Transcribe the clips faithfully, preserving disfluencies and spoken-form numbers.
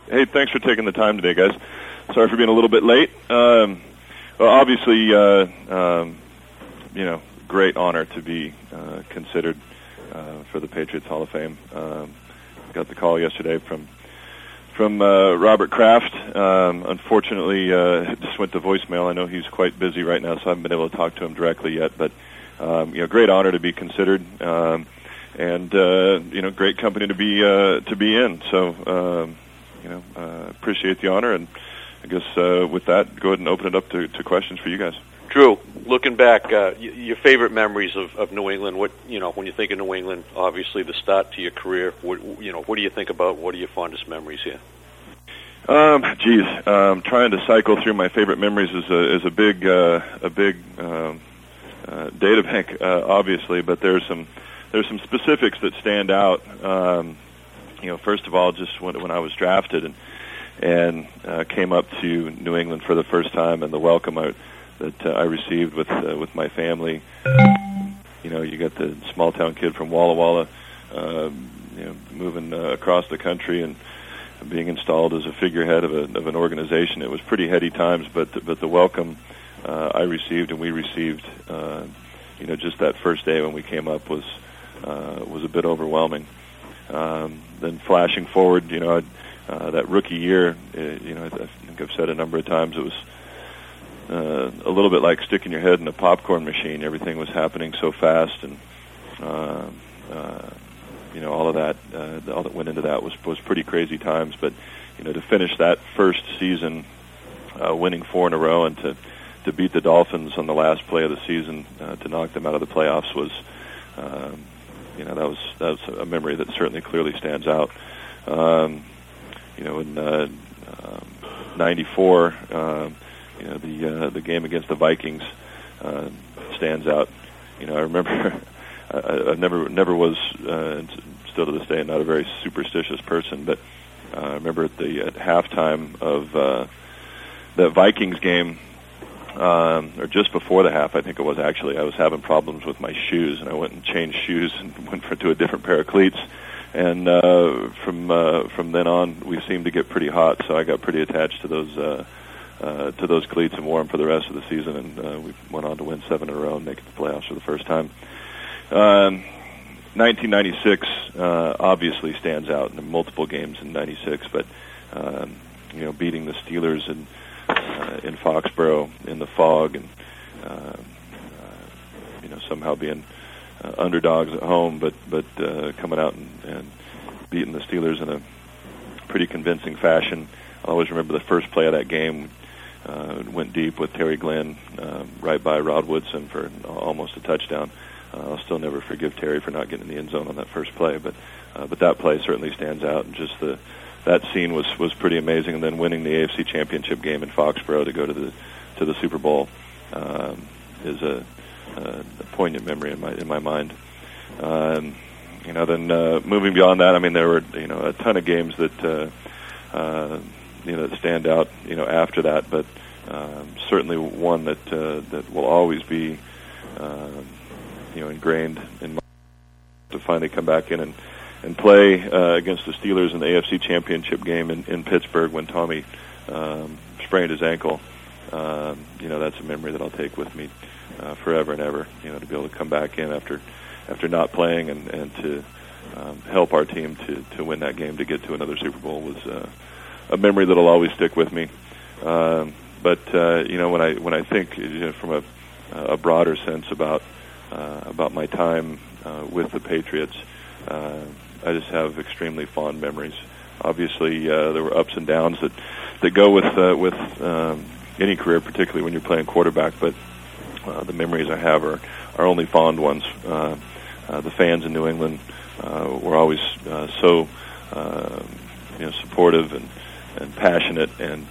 Hey, thanks for taking the time today, guys. Sorry for being a little bit late. Um, well, obviously, uh, um, you know, great honor to be uh, considered uh, for the Patriots Hall of Fame. Um, got the call yesterday from from uh, Robert Kraft. Um, unfortunately, uh, it just went to voicemail. I know he's quite busy right now, so I haven't been able to talk to him directly yet. But um, you know, great honor to be considered, um, and uh, you know, great company to be uh, to be in. So. Um, You know, uh, appreciate the honor, and I guess uh, with that, go ahead and open it up to, to questions for you guys. Drew, looking back, uh, y- your favorite memories of, of New England. What you know, when you think of New England, obviously the start to your career. What, you know, what do you think about? What are your fondest memories here? Um, geez, um, trying to cycle through my favorite memories is a is a big uh, a big um, uh, data bank, uh, obviously, but there's some there's some specifics that stand out. Um, You know, first of all, just when, when I was drafted and and uh, came up to New England for the first time, and the welcome I, that uh, I received with uh, with my family. You know, you got the small town kid from Walla Walla, uh, you know, moving uh, across the country and being installed as a figurehead of a of an organization. It was pretty heady times, but the, but the welcome uh, I received and we received, uh, you know, just that first day when we came up was uh, was a bit overwhelming. Um, then flashing forward, you know, uh, that rookie year, uh, you know, I, I think I've said a number of times, it was uh, a little bit like sticking your head in a popcorn machine. Everything was happening so fast, and uh, uh, you know, all of that, uh, all that went into that was was pretty crazy times. But you know, to finish that first season, uh, winning four in a row, and to to beat the Dolphins on the last play of the season, uh, to knock them out of the playoffs was. Um, You know, that was that was a memory that certainly clearly stands out. Um, you know, in uh, um, ninety-four, um, you know, the uh, the game against the Vikings uh, stands out. You know, I remember I, I never never was, uh, and still to this day, not a very superstitious person, but uh, I remember at the at halftime of uh, the Vikings game. Um, or just before the half, I think it was actually, I was having problems with my shoes, and I went and changed shoes and went for, to a different pair of cleats. And uh, from uh, from then on, we seemed to get pretty hot, so I got pretty attached to those uh, uh, to those cleats and wore them for the rest of the season. And uh, we went on to win seven in a row and make it to the playoffs for the first time. Um, nineteen ninety-six uh, obviously stands out in multiple games in ninety-six, but um, you know, beating the Steelers and. Uh, in Foxborough, in the fog, and uh, uh, you know, somehow being uh, underdogs at home, but but uh, coming out and, and beating the Steelers in a pretty convincing fashion. I always remember the first play of that game uh, went deep with Terry Glenn uh, right by Rod Woodson for almost a touchdown. Uh, I'll still never forgive Terry for not getting in the end zone on that first play, but uh, but that play certainly stands out, and just the. That scene was, was pretty amazing, and then winning the A F C Championship game in Foxborough to go to the to the Super Bowl um, is a, a poignant memory in my in my mind. Um, you know, then uh, moving beyond that, I mean, there were you know a ton of games that uh, uh, you know that stand out you know after that, but um, certainly one that uh, that will always be uh, you know ingrained in my to finally come back in and. and play uh, against the Steelers in the A F C Championship game in, in Pittsburgh when Tommy um, sprained his ankle. Um, you know, that's a memory that I'll take with me uh, forever and ever. You know, to be able to come back in after after not playing and, and to um, help our team to, to win that game to get to another Super Bowl was uh, a memory that'll always stick with me. Um, but uh, you know, when I when I think you know, from a, a broader sense about uh, about my time uh, with the Patriots. Uh, I just have extremely fond memories. Obviously, uh, there were ups and downs that, that go with uh, with um, any career, particularly when you're playing quarterback. But uh, the memories I have are, are only fond ones. Uh, uh, the fans in New England uh, were always uh, so uh, you know supportive and, and passionate, and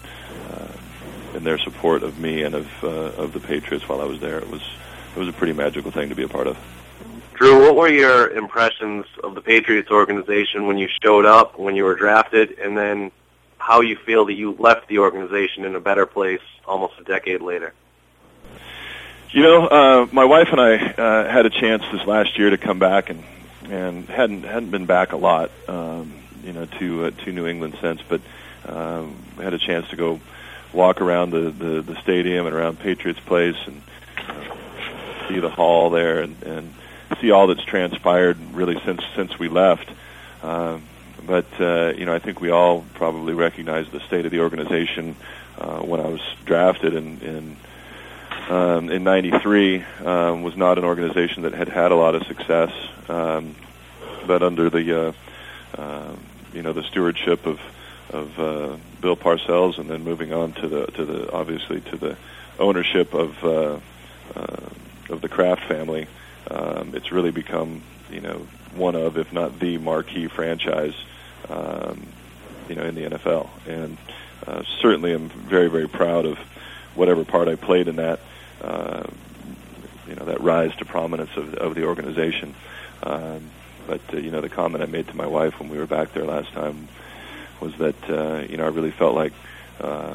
uh, in their support of me and of uh, of the Patriots while I was there. It was it was a pretty magical thing to be a part of. Drew, what were your impressions of the Patriots organization when you showed up, when you were drafted, and then how you feel that you left the organization in a better place almost a decade later? You know, uh, my wife and I uh, had a chance this last year to come back, and and hadn't hadn't been back a lot, um, you know, to uh, to New England since. But um, had a chance to go walk around the, the, the stadium and around Patriots Place and uh, see the hall there and, and see all that's transpired really since since we left. Um, but uh, you know, I think we all probably recognize the state of the organization uh, when I was drafted in in, um, in ninety-three. Um, was not an organization that had had a lot of success, um, but under the uh, uh, you know the stewardship of of uh, Bill Parcells, and then moving on to the to the obviously to the ownership of uh, uh, of the Kraft family. Um, it's really become, you know, one of, if not the marquee franchise, um, you know, in the N F L. And uh, certainly I'm very, very proud of whatever part I played in that, uh, you know, that rise to prominence of, of the organization. Um, but, uh, you know, the comment I made to my wife when we were back there last time was that, uh, you know, I really felt like, um,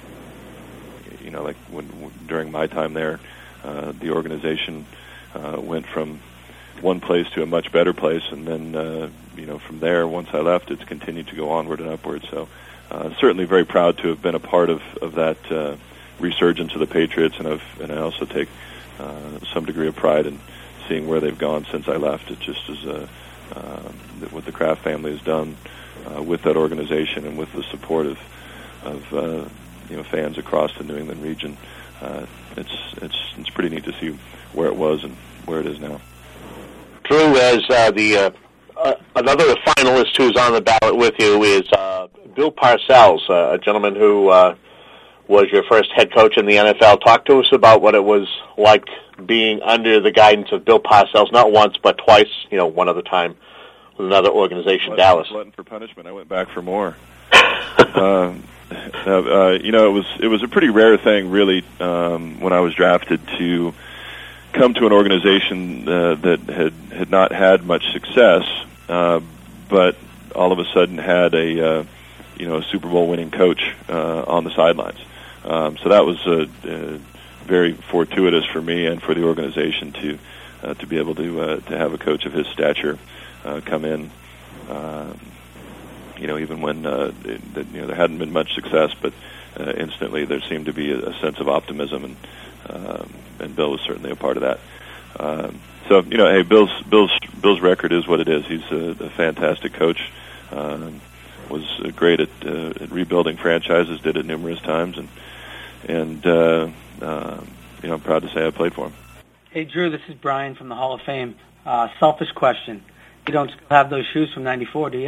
you know, like when, when during my time there, uh, the organization Uh, went from one place to a much better place, and then, uh, you know, from there, once I left, it's continued to go onward and upward. So uh, certainly very proud to have been a part of, of that uh, resurgence of the Patriots, and, I've, and I also take uh, some degree of pride in seeing where they've gone since I left. It just is uh, uh, what the Kraft family has done uh, with that organization and with the support of, of uh, you know, fans across the New England region. Uh, it's it's it's pretty neat to see where it was and where it is now. Drew, as uh, the uh, uh, another finalist who's on the ballot with you is uh, Bill Parcells, uh, a gentleman who uh, was your first head coach in the N F L. Talk to us about what it was like being under the guidance of Bill Parcells, not once but twice. You know, one other time with another organization, glutton, Dallas. Glutton for punishment. I went back for more. um, uh, uh, you know, it was it was a pretty rare thing, really, um, when I was drafted to come to an organization uh, that had had not had much success, uh, but all of a sudden had a uh, you know a Super Bowl winning coach uh, on the sidelines. Um, so that was uh, uh, very fortuitous for me and for the organization to uh, to be able to uh, to have a coach of his stature uh, come in. Um, You know, even when uh, it, you know there hadn't been much success, but uh, instantly there seemed to be a, a sense of optimism, and um, and Bill was certainly a part of that. Um, so you know, hey, Bill's Bill's Bill's record is what it is. He's a, a fantastic coach. Um, was great at, uh, at rebuilding franchises. Did it numerous times, and and uh, uh, you know, I'm proud to say I played for him. Hey, Drew, this is Brian from the Hall of Fame. Uh, selfish question: you don't still have those shoes from ninety-four, do you?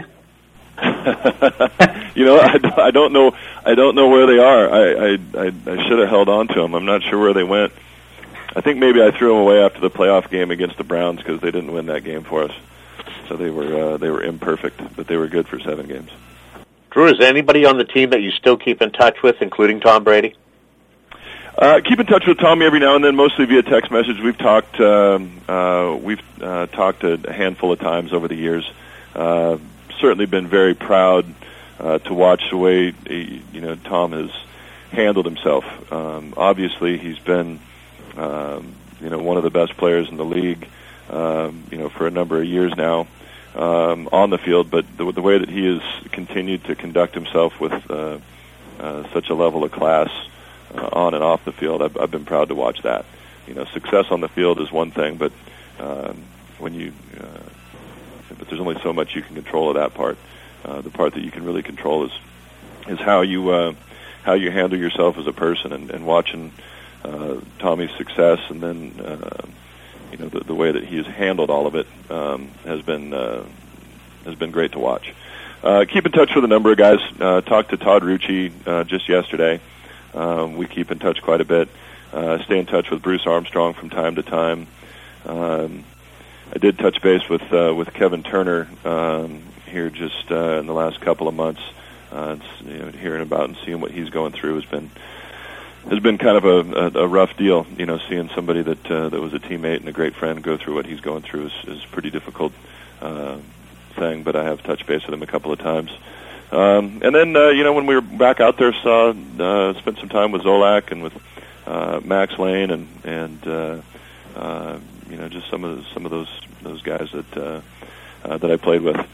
you know, I, I don't know. I don't know where they are. I, I, I, I should have held on to them. I'm not sure where they went. I think maybe I threw them away after the playoff game against the Browns because they didn't win that game for us. So they were uh, they were imperfect, but they were good for seven games. Drew, is there anybody on the team that you still keep in touch with, including Tom Brady? Uh, keep in touch with Tommy every now and then, mostly via text message. We've talked. Um, uh, we've uh, talked a handful of times over the years. Uh, certainly been very proud uh, to watch the way he, you know Tom has handled himself. Um, obviously, he's been um, you know one of the best players in the league um, you know for a number of years now um, on the field. But the, the way that he has continued to conduct himself with uh, uh, such a level of class uh, on and off the field, I've, I've been proud to watch that. You know, success on the field is one thing, but um, when you uh, but there's only so much you can control of that part. Uh, the part that you can really control is is how you uh, how you handle yourself as a person, and, and watching uh, Tommy's success, and then uh, you know the, the way that he has handled all of it um, has been uh, has been great to watch. Uh, keep in touch with a number of guys. Uh, talked to Todd Rucci uh, just yesterday. Um, we keep in touch quite a bit. Uh, stay in touch with Bruce Armstrong from time to time. Um, I did touch base with uh, with Kevin Turner um, here just uh, in the last couple of months. Uh, it's, you know, hearing about and seeing what he's going through has been has been kind of a, a, a rough deal. You know, seeing somebody that uh, that was a teammate and a great friend go through what he's going through is, is a pretty difficult uh, thing. But I have touched base with him a couple of times. Um, and then uh, you know, when we were back out there, saw uh, spent some time with Zolak and with uh, Max Lane and and. Uh, uh, you know, just some of the, some of those those guys that uh, uh, that I played with.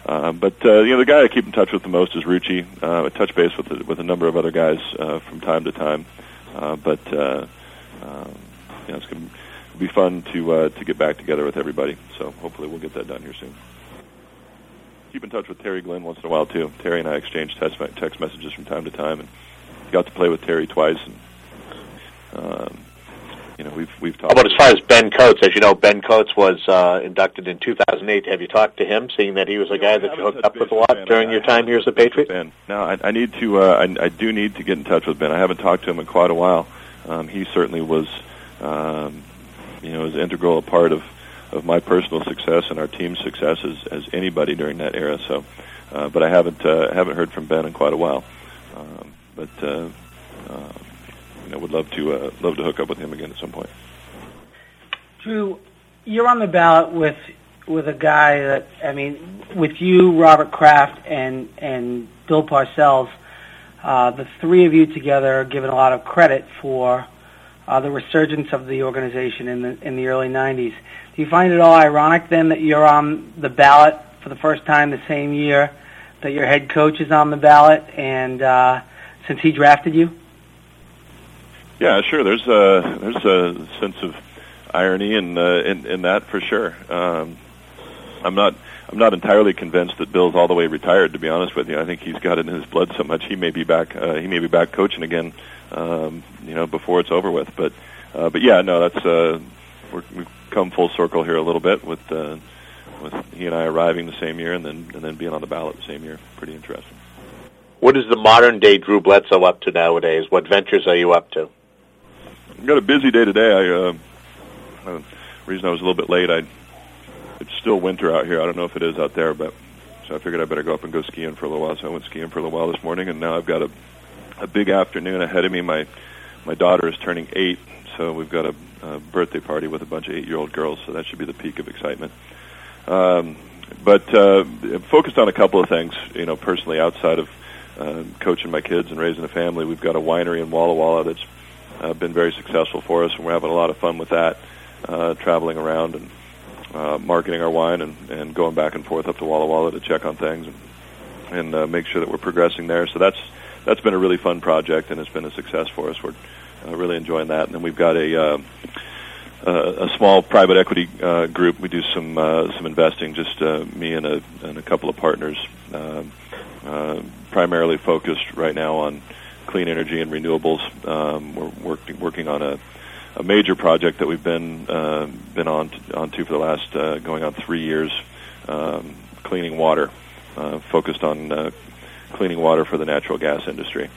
Uh, but uh, you know, the guy I keep in touch with the most is Rucci. Uh, I touch base with the, with a number of other guys uh, from time to time. Uh, but uh, um, you know, it's going to be fun to uh, to get back together with everybody. So hopefully we'll get that done here soon. Keep in touch with Terry Glenn once in a while too. Terry and I exchange text text messages from time to time, and got to play with Terry twice. And um, you know, we've we've talked. How about as far as Ben Coates? As you know, Ben Coates was uh, inducted in two thousand eight. Have you talked to him, seeing that he was a guy that you hooked up with a lot during your time here as a Patriot? Ben. No, I, I need to. Uh, I, I do need to get in touch with Ben. I haven't talked to him in quite a while. Um, he certainly was, um, you know, as integral a part of, of my personal success and our team's success as, as anybody during that era. So, uh, but I haven't uh, haven't heard from Ben in quite a while. Um, but uh, uh, you know, would love to uh, love to hook up with him again at some point. Drew, you're on the ballot with with a guy that, I mean, with you, Robert Kraft, and and Bill Parcells. Uh, the three of you together are given a lot of credit for uh, the resurgence of the organization in the in the early nineties. Do you find it all ironic then that you're on the ballot for the first time the same year that your head coach is on the ballot, and uh, since he drafted you? Yeah, sure. There's a there's a sense of irony in uh, in, in that for sure. Um, I'm not. I'm not entirely convinced that Bill's all the way retired. To be honest with you, I think he's got it in his blood so much he may be back. Uh, he may be back coaching again, um, you know, before it's over with. But, uh, but yeah, no, that's uh, we're, we've come full circle here a little bit with uh, with he and I arriving the same year, and then and then being on the ballot the same year. Pretty interesting. What is the modern day Drew Bledsoe up to nowadays? What ventures are you up to? I've got a busy day today. I uh, uh, reason I was a little bit late. I. It's still winter out here. I don't know if it is out there, but so I figured I better go up and go skiing for a little while. So I went skiing for a little while this morning, and now I've got a a big afternoon ahead of me. My my daughter is turning eight, so we've got a, a birthday party with a bunch of eight-year-old girls. So that should be the peak of excitement. Um, but uh, focused on a couple of things, you know, personally outside of uh, coaching my kids and raising a family. We've got a winery in Walla Walla that's uh, been very successful for us, and we're having a lot of fun with that, uh, traveling around and Uh, marketing our wine and, and going back and forth up to Walla Walla to check on things and, and uh, make sure that we're progressing there. So that's that's been a really fun project, and it's been a success for us. We're uh, really enjoying that. And then we've got a uh, uh, a small private equity uh, group. We do some uh, some investing, just uh, me and a, and a couple of partners, uh, uh, primarily focused right now on clean energy and renewables. Um, we're working working on a a major project that we've been uh, been on to, on to for the last uh, going on three years, um, cleaning water, uh, focused on uh, cleaning water for the natural gas industry.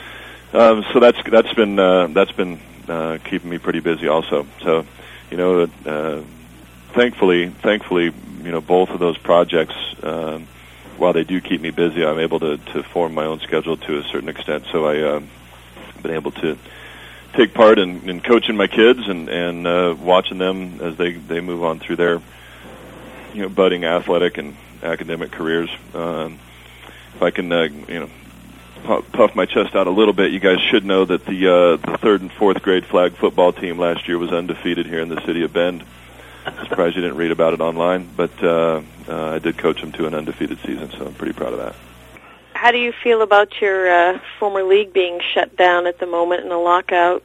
Um, so that's that's been uh, that's been uh, keeping me pretty busy also. So, you know, uh, thankfully, thankfully, you know, both of those projects, um, while they do keep me busy, I'm able to, to form my own schedule to a certain extent. So I uh, been able to take part in, in coaching my kids and, and uh, watching them as they, they move on through their, you know, budding athletic and academic careers. Um, if I can, uh, you know, puff my chest out a little bit, you guys should know that the uh, the third and fourth grade flag football team last year was undefeated here in the city of Bend. I'm surprised you didn't read about it online, but uh, uh, I did coach them to an undefeated season, so I'm pretty proud of that. How do you feel about your uh, former league being shut down at the moment in a lockout?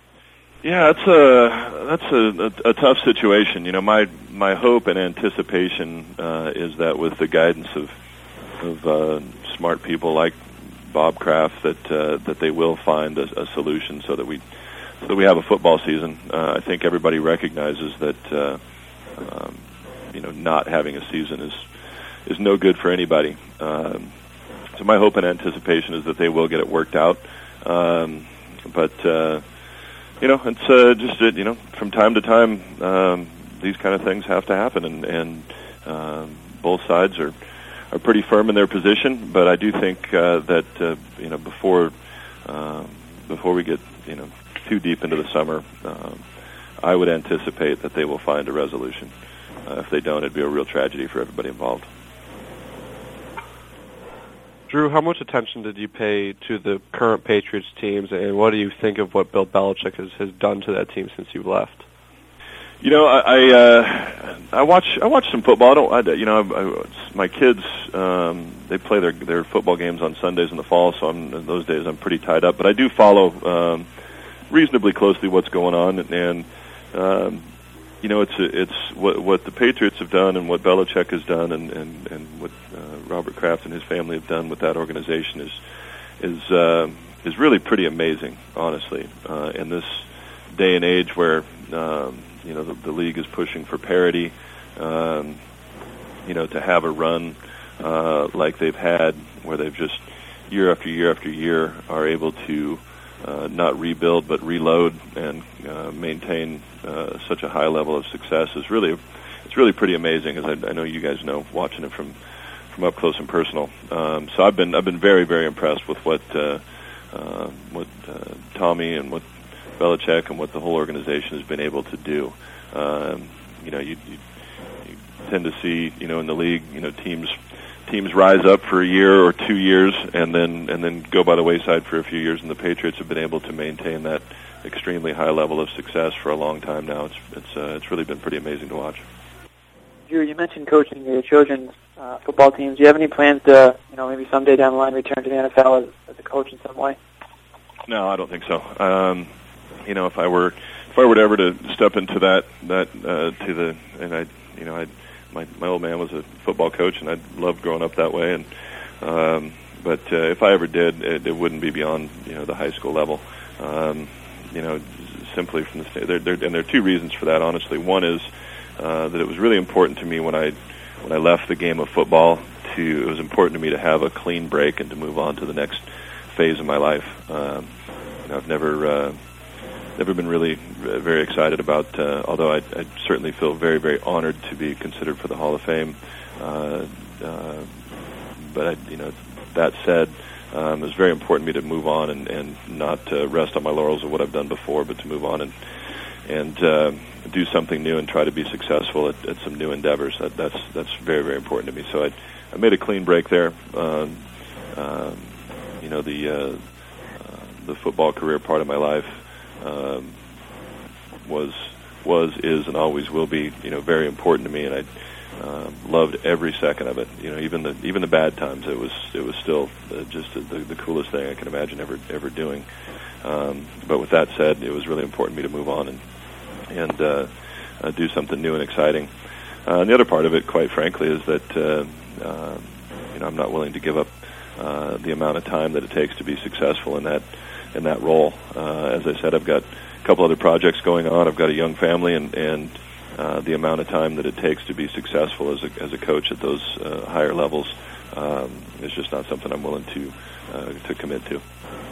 Yeah, that's a that's a, a, a tough situation. You know, my my hope and anticipation uh, is that with the guidance of of uh, smart people like Bob Kraft, that uh, that they will find a, a solution so that we so that we have a football season. Uh, I think everybody recognizes that uh, um, you know, not having a season is is no good for anybody. Um, So my hope and anticipation is that they will get it worked out. Um, but, uh, you know, it's uh, just, uh, you know, from time to time, um, these kind of things have to happen. And, and um, both sides are, are pretty firm in their position. But I do think uh, that, uh, you know, before um, before we get, you know, too deep into the summer, um, I would anticipate that they will find a resolution. Uh, if they don't, it'd be a real tragedy for everybody involved. Drew, how much attention did you pay to the current Patriots teams, and what do you think of what Bill Belichick has, has done to that team since you left? You know, I I, uh, I watch I watch some football. I don't, I, you know, I, I, my kids um, they play their their football games on Sundays in the fall, so I'm, in those days I'm pretty tied up. But I do follow um, reasonably closely what's going on, and, and um, you know, it's it's what what the Patriots have done and what Belichick has done, and and and what uh, Robert Kraft and his family have done with that organization is is uh, is really pretty amazing, honestly, uh, in this day and age where. Um, You know, the, the league is pushing for parity. Um, you know, to have a run uh, like they've had, where they've just year after year after year are able to uh, not rebuild but reload and uh, maintain uh, such a high level of success is really, it's really pretty amazing. As I, I know you guys know, watching it from from up close and personal. Um, so I've been I've been very very impressed with what uh, uh, what uh, Tommy and what. Belichick and what the whole organization has been able to do. Um, you know, you, you, you tend to see, you know, in the league, you know, teams teams rise up for a year or two years and then and then go by the wayside for a few years. And the Patriots have been able to maintain that extremely high level of success for a long time now. It's it's uh, it's really been pretty amazing to watch. Drew, you mentioned coaching your children's uh, football teams. Do you have any plans to, you know, maybe someday down the line return to the N F L as, as a coach in some way? No, I don't think so. Um, You know, if I were, if I were ever to step into that, that uh, to the, and I, you know, I, my my old man was a football coach, and I loved growing up that way. And um, but uh, if I ever did, it, it wouldn't be beyond, you know, the high school level. Um, you know, simply from the state. There, there, and there are two reasons for that. Honestly, one is uh, that it was really important to me when I when I left the game of football. To it was important to me to have a clean break and to move on to the next phase of my life. Um, you know, I've never. Uh, Never been really very excited about, uh, although I, I certainly feel very, very honored to be considered for the Hall of Fame. Uh, uh, but, I, you know, that said, um, it was very important to me to move on and, and not uh, rest on my laurels of what I've done before, but to move on and and uh, do something new and try to be successful at, at some new endeavors. That, that's that's very, very important to me. So I, I made a clean break there. Um, um, you know, the uh, uh, the football career part of my life. Um, was was is and always will be, you know, very important to me, and I uh, loved every second of it. You know, even the even the bad times, it was it was still uh, just the, the coolest thing I can imagine ever ever doing. Um, but with that said, it was really important to me to move on and and uh, uh, do something new and exciting. Uh, and the other part of it, quite frankly, is that uh, uh, you know, I'm not willing to give up uh, the amount of time that it takes to be successful in that. in that role. Uh, as I said, I've got a couple other projects going on. I've got a young family, and, and uh, the amount of time that it takes to be successful as a, as a coach at those uh, higher levels um, is just not something I'm willing to uh, to commit to.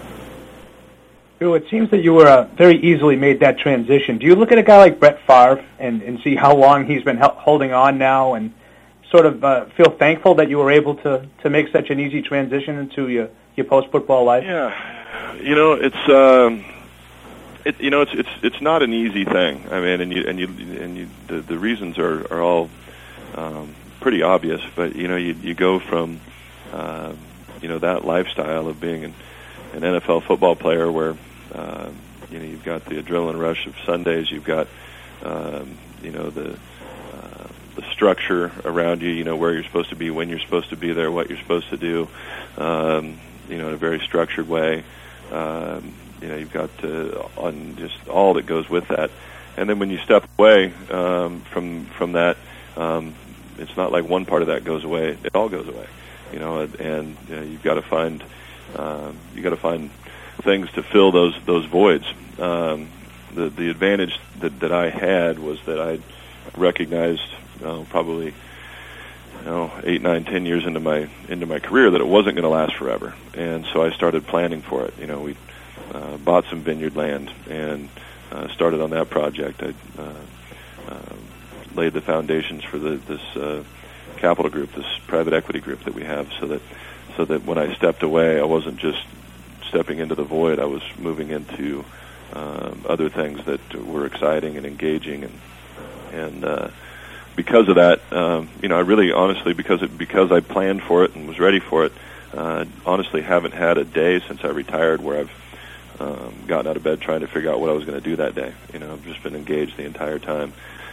Drew, it seems that you were uh, very easily made that transition. Do you look at a guy like Brett Favre and, and see how long he's been he- holding on now and sort of uh, feel thankful that you were able to, to make such an easy transition into your, your post-football life? Yeah. You know, it's um, it, you know, it's it's it's not an easy thing. I mean, and you and you and you the, the reasons are are all um, pretty obvious. But you know, you you go from uh, you know, that lifestyle of being an, an N F L football player, where uh, you know, you've got the adrenaline rush of Sundays, you've got um, you know, the uh, the structure around you. You know, where you're supposed to be, when you're supposed to be there, what you're supposed to do. Um, you know, in a very structured way. Um, you know, you've got uh, on just all that goes with that, and then when you step away um, from from that, um, it's not like one part of that goes away; it all goes away. You know, and you know, you've got to find um, you got to find things to fill those those voids. Um, the the advantage that that I had was that I recognized uh, probably. You know, eight, nine, ten years into my into my career, that it wasn't going to last forever, and so I started planning for it. You know, we uh, bought some vineyard land and uh, started on that project. I uh, uh, laid the foundations for the, this uh, capital group, this private equity group that we have, so that so that when I stepped away, I wasn't just stepping into the void. I was moving into um, other things that were exciting and engaging, and and. Uh, Because of that, um, you know, I really, honestly, because it, because I planned for it and was ready for it, uh, honestly haven't had a day since I retired where I've um, gotten out of bed trying to figure out what I was going to do that day. You know, I've just been engaged the entire time.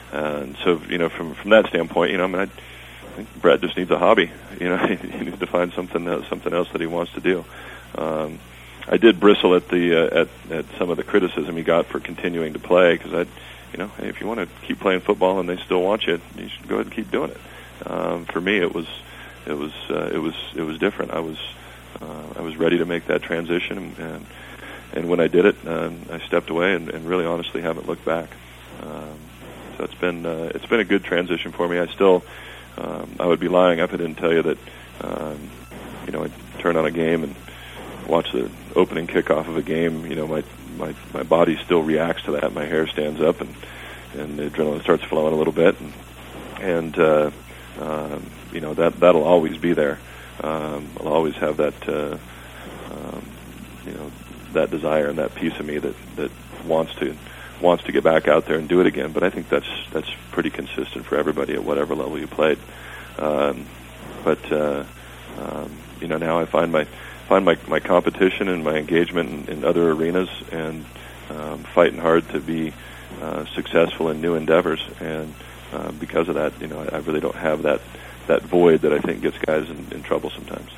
and so you know, from from that standpoint, you know, I mean, I think Brett just needs a hobby. You know, he needs to find something else, something else that he wants to do. Um, I did bristle at the uh, at at some of the criticism he got for continuing to play, because I, you know, hey, if you want to keep playing football and they still want you, you should go ahead and keep doing it. Um, for me, it was it was uh, it was it was different. I was uh, I was ready to make that transition, and and, and when I did it, um, I stepped away and, and really honestly haven't looked back. Um, so it's been uh, it's been a good transition for me. I still um, I would be lying if I didn't tell you that um, you know, I turn on a game and watch the opening kickoff of a game. You know, my my my body still reacts to that. My hair stands up, and and the adrenaline starts flowing a little bit, and and uh, um, you know, that that'll always be there. Um, I'll always have that uh, um, you know, that desire and that piece of me that that wants to wants to get back out there and do it again. But I think that's that's pretty consistent for everybody at whatever level you played. Um, but uh, um, you know, now I find my find my, my competition and my engagement in, in other arenas, and um, fighting hard to be uh, successful in new endeavors. And uh, because of that, you know, I, I really don't have that, that void that I think gets guys in, in trouble sometimes.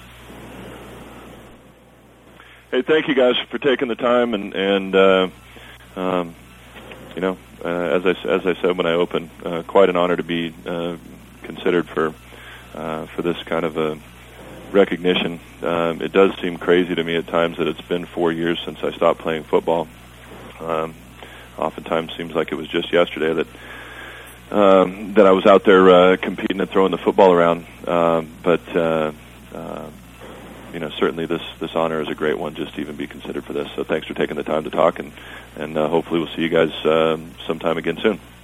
Hey, thank you guys for taking the time, and, and uh, um, you know, uh, as I as I said when I opened, uh, quite an honor to be uh, considered for uh, for this kind of a recognition. Um, it does seem crazy to me at times that it's been four years since I stopped playing football. Um, oftentimes seems like it was just yesterday that um, that I was out there uh, competing and throwing the football around. Um, but uh, uh, you know, certainly this this honor is a great one just to even be considered for this. So thanks for taking the time to talk, and and uh, hopefully we'll see you guys um, sometime again soon.